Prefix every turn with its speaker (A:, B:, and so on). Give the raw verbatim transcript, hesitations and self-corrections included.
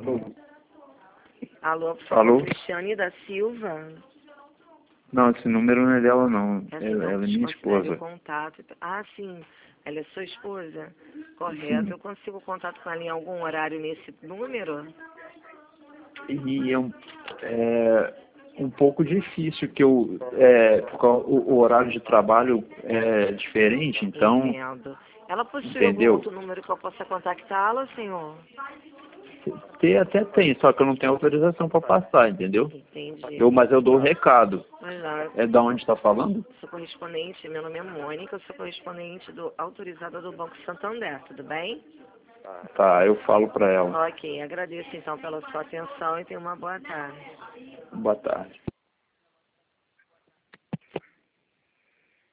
A: Alô, por favor,
B: Alô?
A: Cristiane da Silva.
B: Não, esse número não é dela, não.
A: Essa
B: Ela,
A: não
B: ela é minha
A: consegue o
B: esposa.
A: contato. Ah, sim. Ela é sua esposa? Correto.
B: Sim.
A: Eu consigo contato com ela em algum horário nesse número?
B: E é um, é um pouco difícil, que eu, é, porque o, o horário de trabalho é diferente, então,
A: Entendo. Ela possui algum
B: entendeu?
A: outro número que eu possa contactá-la, senhor?
B: Tem, até tem, só que eu não tenho autorização para passar, entendeu?
A: Entendi.
B: Eu, mas eu dou o recado.
A: Mas lá,
B: É da onde está falando?
A: sou correspondente, meu nome é Mônica, eu sou correspondente do autorizada do Banco Santander, tudo bem?
B: Tá, eu falo para ela.
A: Ok, agradeço então pela sua atenção e tenha uma boa tarde.
B: Boa tarde.